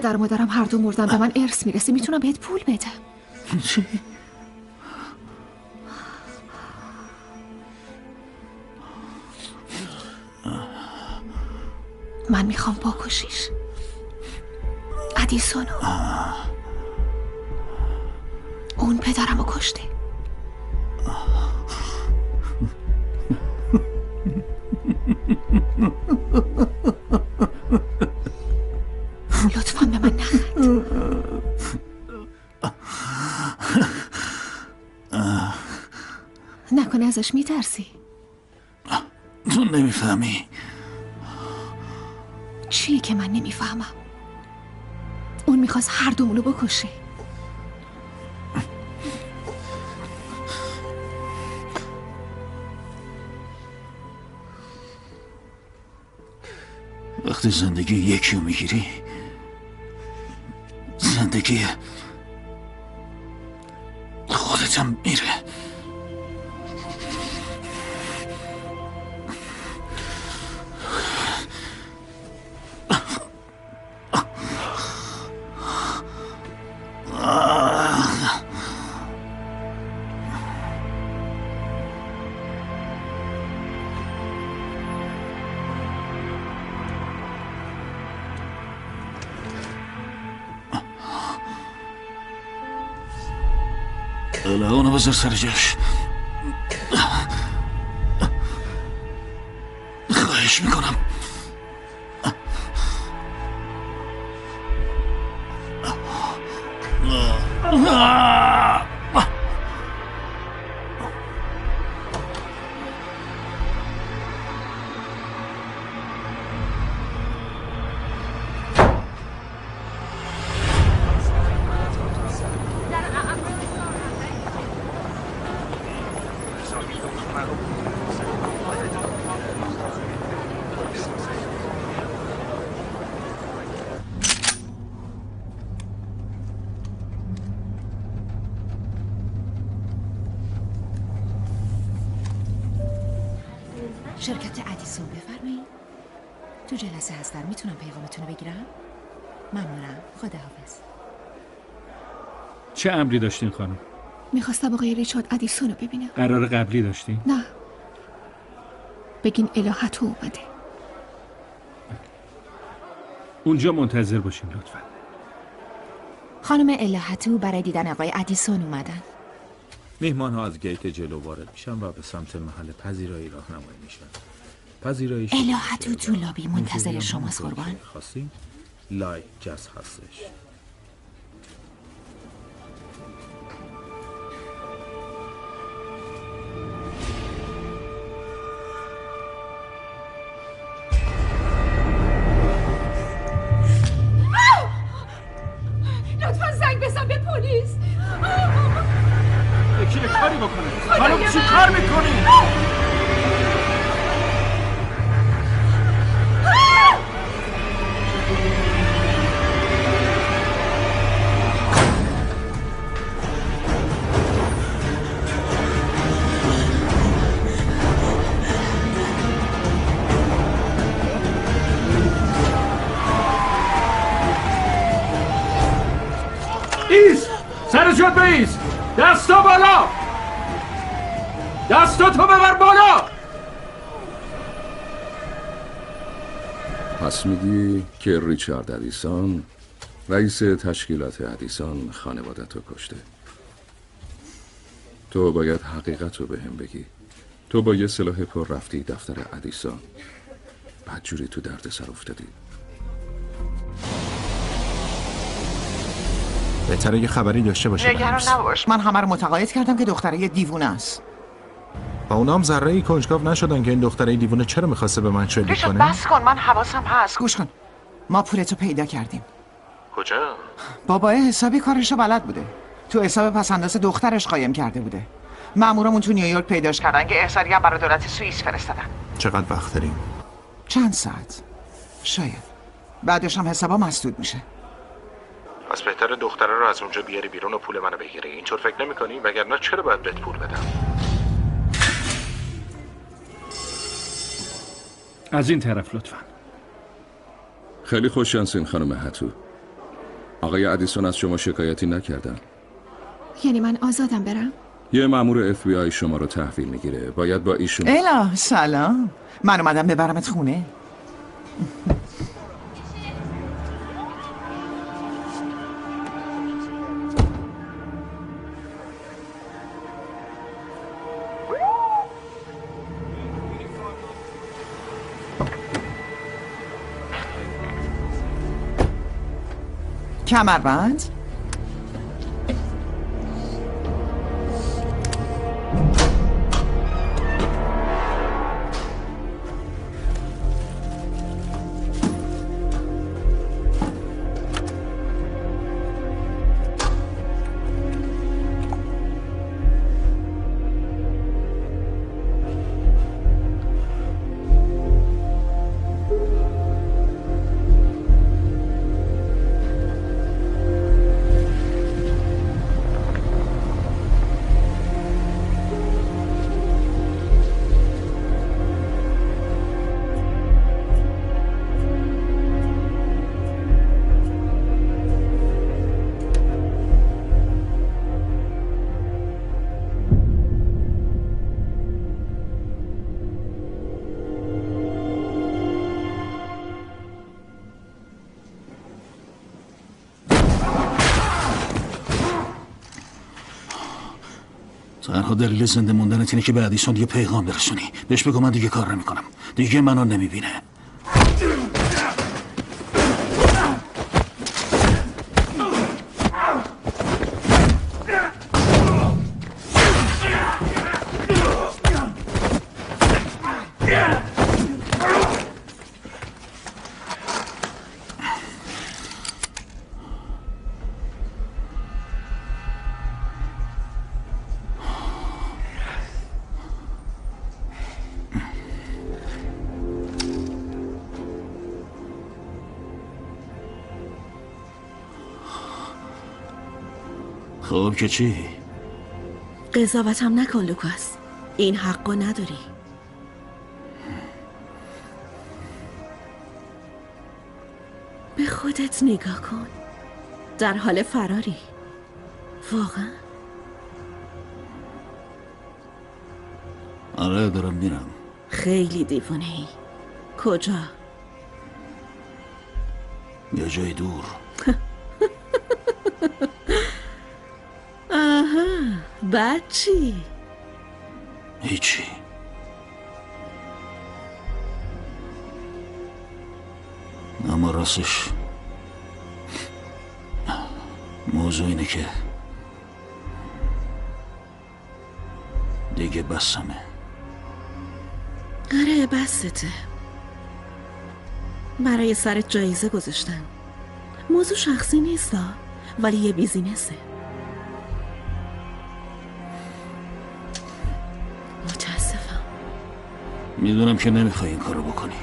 پدر و مادرم هر دو مردن، به من ارث میرسه، میتونم بهت پول بدم. چی؟ من میخوام بکشیش. ادیسونو. اون پدرمو کشته. لطفاً به من نخند. نکنه ازش میترسی؟ تو نمیفهمی. چیه که من نمیفهمم؟ اون میخواست هر دومونو بکشه. وقتی زندگی یکی رو میگیری، زندگی خودتم میره. اونو بذار سر جاش. خواهش میکنم. شرکت ادیسون، بفرمایید. تو جلسه هستن، میتونم پیغامتون رو بگیرم؟ ممنونم، خداحافظ. چه امری داشتین خانم؟ میخواستم آقای ریچارد ادیسون رو ببینم. قرار قبلی داشتین؟ نه، بگین الهتو اومده. اونجا منتظر باشین لطفا. خانم الهتو برای دیدن آقای ادیسون اومدن. میهمان ها از گیت جلو وارد میشن و به سمت محل پذیرایی راهنمایی میشن. پذیرایی الهتو تو لابی منتظر شماست قربان. خواستین لای جس هستش. لطفاً زنگ بزن به پلیس. یکی کاری بکنه. خانم چی کار میکنی؟ ایست! سر جات بایست! دستا بالا! دستاتو ببر بالا! پس میگی که ریچارد ادیسون، رئیس تشکیلات ادیسون، خانوادتو کشته. تو باید حقیقت رو بهم بگی. تو با یه سلاح پر رفتی دفتر ادیسون، بدجوری تو درد سر افتادی. بهتره یه خبری داشته باشه. نگران نباش، من همه رو متقاعد کردم که دختره یه دیوونه است. با اونام ذره‌ای کنجکاو نشدن که این دختره دیوونه چرا میخواسته به من شلیک ریشاد کنه؟ بس کن، من حواسم هست. گوش کن، ما پولتو پیدا کردیم. کجا؟ بابای حسابی کارشو بلد بوده. تو حساب پسنداز دخترش قایم کرده بوده. مامورامون تو نیویورک پیداش کردن که احضاری هم برای دولت سوئیس فرستادن. چقدر وقت داریم؟ چند ساعت شاید. بعدش هم حسابا مسدود میشه. پس بهتره دختره رو از اونجا بیاری بیرون و پول منو بگیری. اینطور فکر نمی‌کنی؟ وگرنه چرا باید بهت پول بدم؟ از این طرف لطفا. خیلی خوش شانسین خانم هتو. آقای ادیسون از شما شکایتی نکردن؟ یعنی من آزادم برم؟ یه مأمور FBI شما رو تحویل میگیره. باید با ایشون. الا سلام، من اومدم ببرمت خونه. کمربند. تنها دلیل زنده موندنت اینه که به ادیسون یه پیغام برسونی. بهش بگو من دیگه کار نمیکنم، دیگه منو نمیبینه. خب که چی؟ قضاوتم نکن لوکاس، این حقو نداری. به خودت نگاه کن، در حال فراری. واقعا؟ آره دارم میرم. خیلی دیوونه ای. کجا؟ یه جای دور. آها، بعد چی؟ هیچی. اما راستش موضوع اینه که دیگه بسمه. آره بسته. برای سرت جایزه گذاشتن. موضوع شخصی نیست ولی یه بیزینسه. متاسفم. میدونم که نمیخوای این کارو بکنی.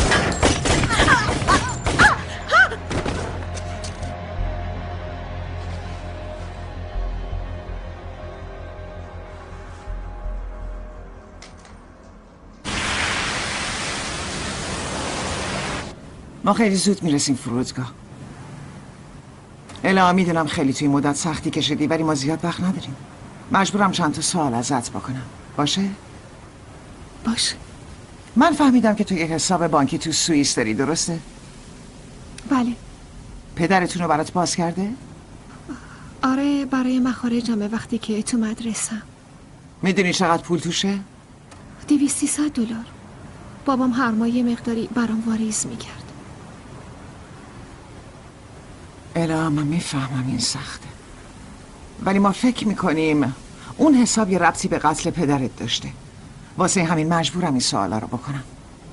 ما خیلی زود میرسیم فرودگاه. الا میدونم خیلی توی مدت سختی کشیدی ولی ما زیاد وقت نداریم. مجبورم چند تا سوال ازت بکنم. باشه؟ باشه. من فهمیدم که توی حساب بانکی تو سوئیس داری، درسته؟ بله. پدرتون رو برات باز کرده؟ آره، برای مخارجمه وقتی که تو مدرسه. میدونی چقدر پول توشه؟ 200-300 دلار. بابام هر ماه یه مقداری برام واریز میکرد. الا من میفهمم این سخته، ولی ما فکر میکنیم اون حساب یه ربطی به قتل پدرت داشته. واسه همین مجبورم این سوالا رو بکنم.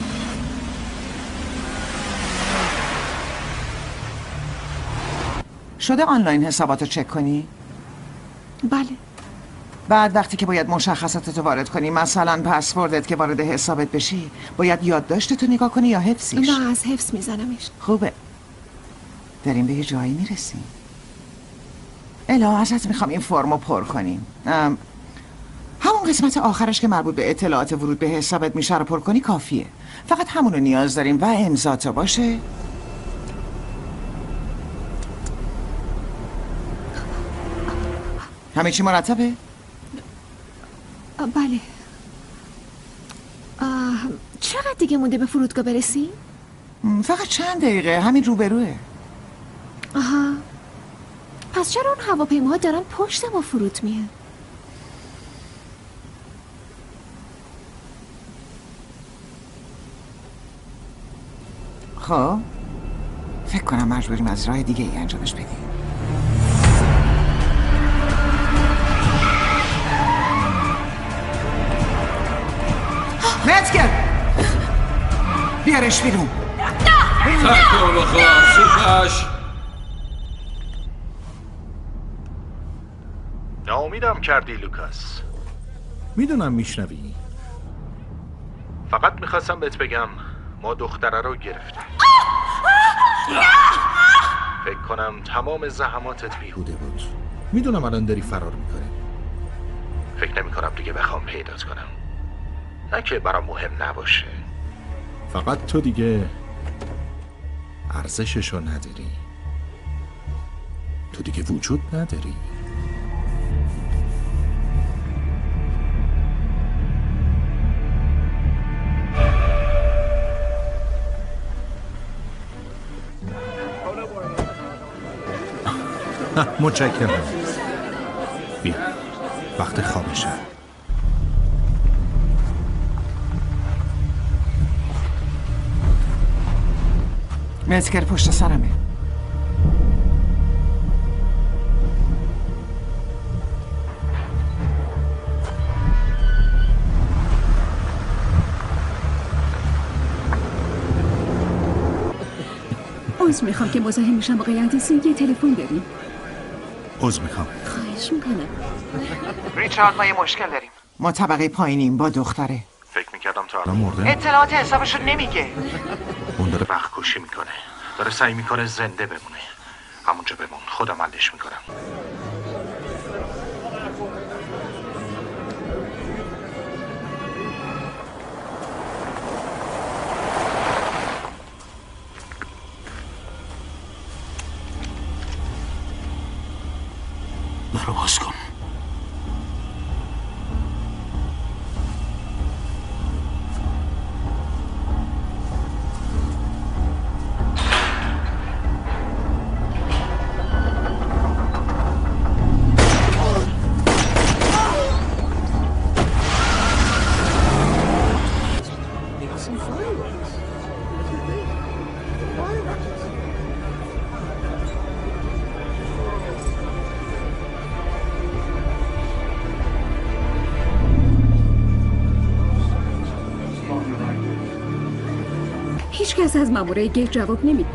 شده آنلاین حساباتو چک کنی؟ بله. بعد وقتی که باید مشخصاتتو وارد کنی، مثلا پسوردت که وارد حسابت بشی، باید یادداشتتو نگاه کنی یا حفظیش؟ نه، از حفظ میزنمش. خوبه، داریم به یه جایی میرسیم. الا ازت میخوام این فرمو پر کنیم. همون قسمت آخرش که مربوط به اطلاعات ورود به حسابت میشه رو پر کنی کافیه. فقط همونو نیاز داریم و امضاتو باشه. همه چی مرتبه؟ بله. چقدر دیگه مونده به فرودگاه برسیم؟ فقط چند دقیقه، همین روبروه. آها. پس چرا اون هواپیماها دارن پشت ما فرود میان؟ خب فکر کنم مجبوریم از راه دیگه ای انجامش بدیم. متکر بیارش بیرون. تکو بخواه سوپش. ناامیدم کردی لوکاس. میدونم میشنوی. فقط میخواستم بهت بگم ما دختره رو گرفتیم. فکر کنم تمام زحماتت بیهوده بود. میدونم الان داری فرار میکنی. فکر نمی کنم دیگه بخوام پیدات کنم. نه که برام مهم نباشه. فقط تو دیگه ارزششو نداری. تو دیگه وجود نداری. متشکرم. بیا وقت خوابشه. متکر پشت سرمه. عذر میخوام که مزاحم میشم آقای اندیسون، یه تلفن داریم. عذر میخوام. خواهش میکنم. ریچارد ما یه مشکل داریم. ما طبقه پایینیم با دختره. فکر میکردم تا الان مرده. اطلاعات حسابشو نمیگه. اون داره وقت کشی میکنه. داره سعی میکنه زنده بمونه. همونجا بمون، خودم حلش میکنم. برو باز کن. هیچ کس از مامورای گیت جواب نمیده.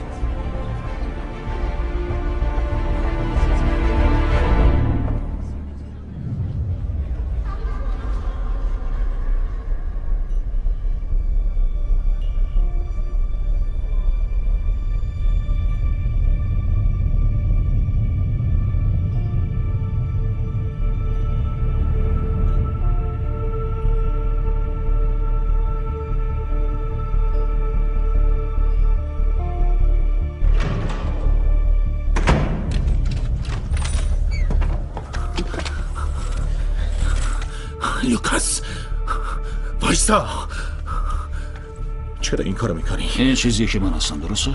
لوکاس وایسا. چرا این کارو میکنی؟ این چیزیه که من هستم، درسته؟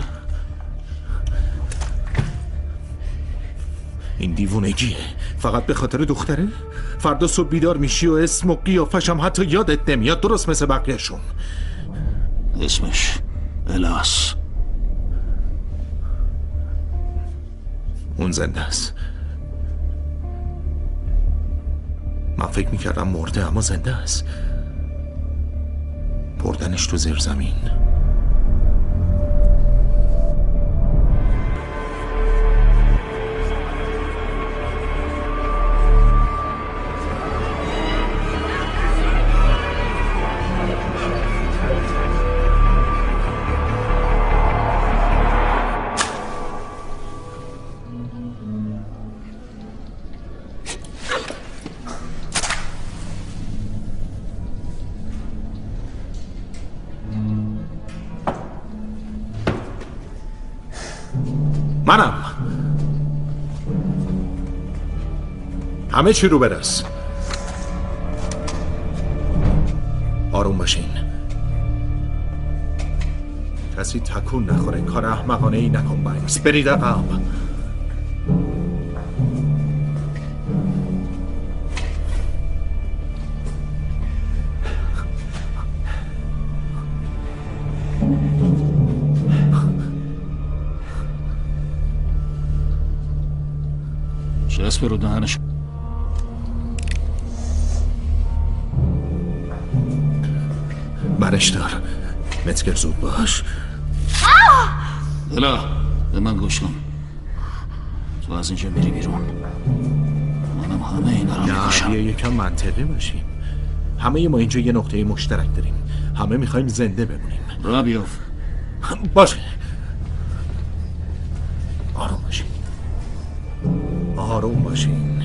این دیوونگیه. فقط به خاطر دختره؟ فردا صبح بیدار میشی و اسم و قیافش هم حتی یادت نمیاد، درست مثل بقیه‌شون. اسمش الاس. اون زنده است. من فکر میکردم مرده، اما زنده است. بردنش تو زیر زمین. همه چی رو برس. آروم باشین. کسی تکون نخوره. کار احمقانه ای نکن باینز. برید عقب. چسب رو دهنش. برش دار. متگر زود باش. الا به من گوش کن. تو از اینجا میری بیرون، منم همه اینا رو میکشم. یکم منطقی باشیم. همه ما اینجا یه نقطه مشترک داریم. همه میخوایم زنده بمونیم. را بیاف. باشه. آروم باشین. آروم باشین.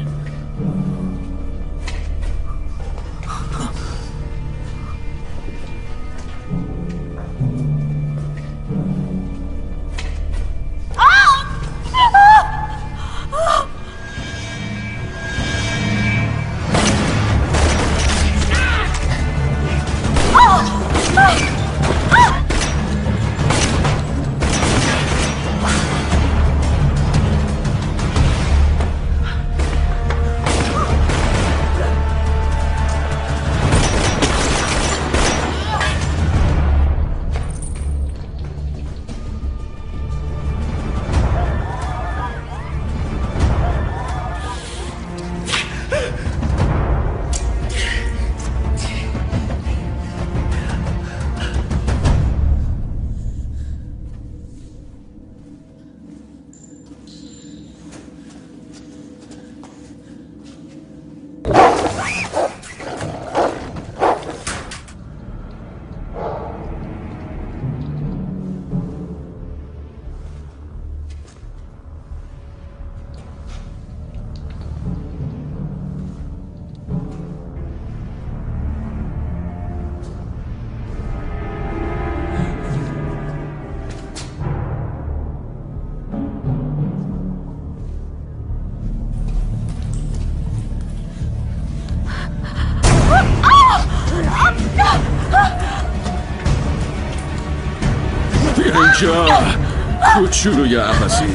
اینجا کوچولوی عباسی.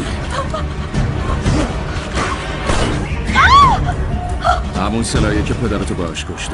همون سلاحیه که پدرتو باش کشتن.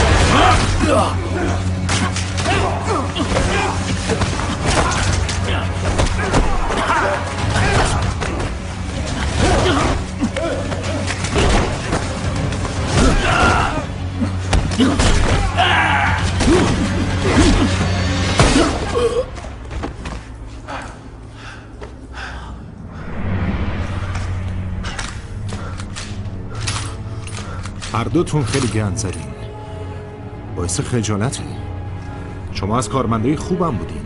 هر دوتون خیلی گند زدین. باعث خجالته. شما از کارمندای خوبم بودین.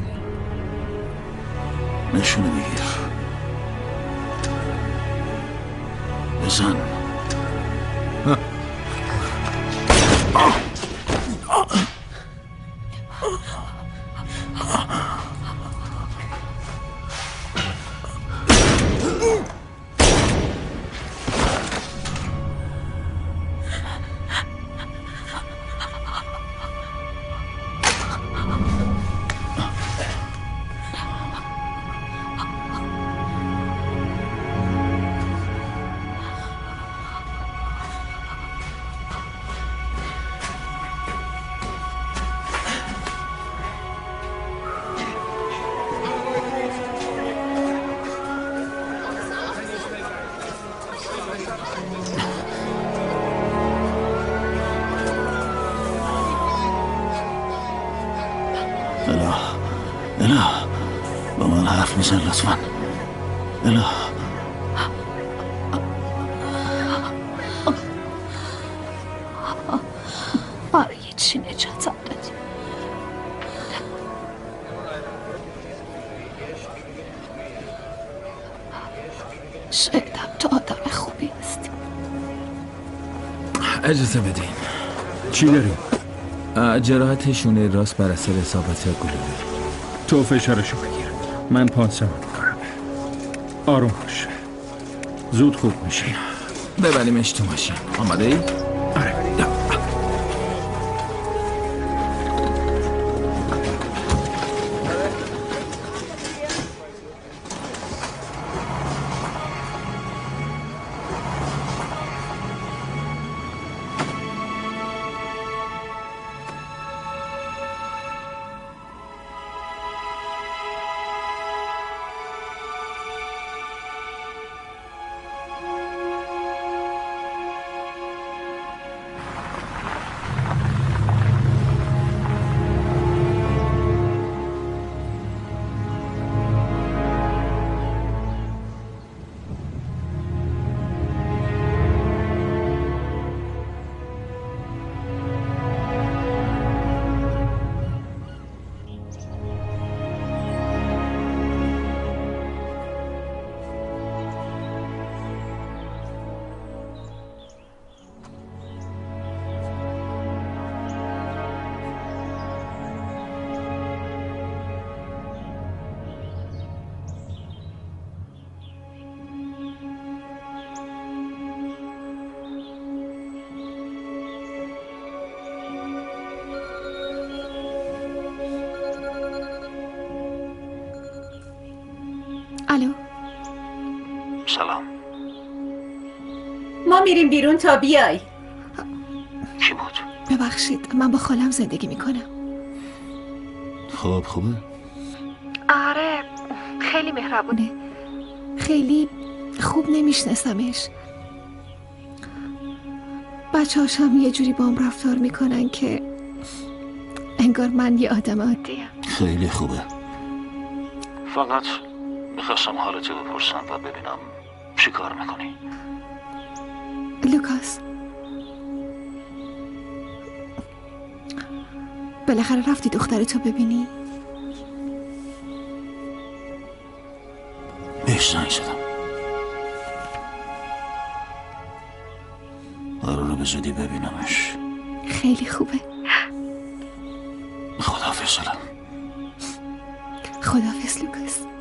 نشونه بگیر. بزن. الا با من حرف میزن لطفا. الا برای چی نجاتم دادی؟ شایدم تو آدم خوبی هستی. اجازه بدین. چی داریم؟ جراحت شونه راست بر اثر اصابت گلوله. تو فشارشو بگیر، من پانسمان میکنم. آروم باش، زود خوب میشی. ببریمش تو ماشین. آماده ای؟ آره. الو. سلام. ما میریم بیرون تا بیای. کی بود؟ ببخشید من با خالم زندگی میکنم. خب خوبه؟ آره خیلی مهربونه. خیلی خوب نمیشناسمش. بچه‌هاش هم یه جوری با هم رفتار میکنن که انگار من یه آدم عادیم. خیلی خوبه. فقط میخواستم حالتو بپرسم و ببینم چی کار میکنی. لوکاس بالاخره رفتی دخترتو ببینی؟ بهش زنگ زدم. قراره به زودی ببینمش. خیلی خوبه. خداحافظ. خداحافظ لوکاس.